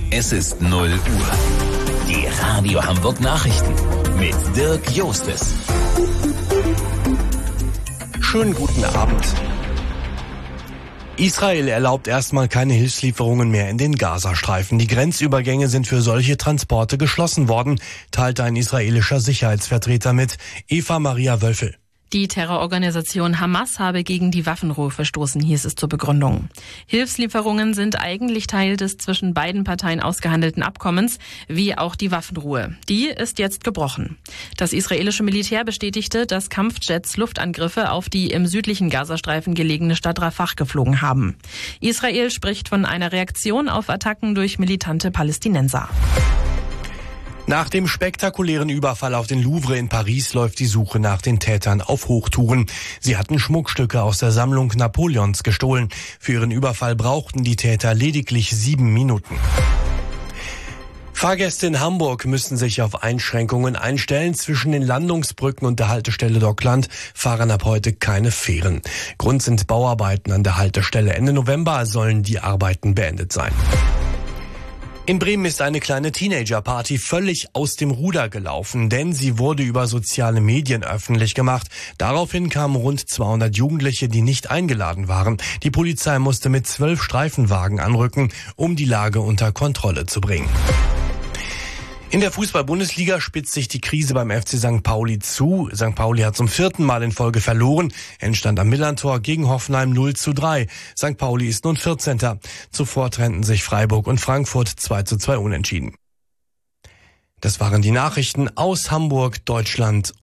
Es ist 0 Uhr. Die Radio Hamburg Nachrichten mit Dirk Jostes. Schönen guten Abend. Israel erlaubt erstmal keine Hilfslieferungen mehr in den Gazastreifen. Die Grenzübergänge sind für solche Transporte geschlossen worden, teilte ein israelischer Sicherheitsvertreter mit. Eva Maria Wölfel. Die Terrororganisation Hamas habe gegen die Waffenruhe verstoßen, hieß es zur Begründung. Hilfslieferungen sind eigentlich Teil des zwischen beiden Parteien ausgehandelten Abkommens, wie auch die Waffenruhe. Die ist jetzt gebrochen. Das israelische Militär bestätigte, dass Kampfjets Luftangriffe auf die im südlichen Gazastreifen gelegene Stadt Rafah geflogen haben. Israel spricht von einer Reaktion auf Attacken durch militante Palästinenser. Nach dem spektakulären Überfall auf den Louvre in Paris läuft die Suche nach den Tätern auf Hochtouren. Sie hatten Schmuckstücke aus der Sammlung Napoleons gestohlen. Für ihren Überfall brauchten die Täter lediglich 7 Minuten. Fahrgäste in Hamburg müssen sich auf Einschränkungen einstellen. Zwischen den Landungsbrücken und der Haltestelle Dockland fahren ab heute keine Fähren. Grund sind Bauarbeiten an der Haltestelle. Ende November sollen die Arbeiten beendet sein. In Bremen ist eine kleine Teenager-Party völlig aus dem Ruder gelaufen, denn sie wurde über soziale Medien öffentlich gemacht. Daraufhin kamen rund 200 Jugendliche, die nicht eingeladen waren. Die Polizei musste mit 12 Streifenwagen anrücken, um die Lage unter Kontrolle zu bringen. In der Fußball-Bundesliga spitzt sich die Krise beim FC St. Pauli zu. St. Pauli hat zum 4. Mal in Folge verloren. Endstand am Millerntor gegen Hoffenheim 0:3. St. Pauli ist nun 14. Zuvor trennten sich Freiburg und Frankfurt 2:2 unentschieden. Das waren die Nachrichten aus Hamburg, Deutschland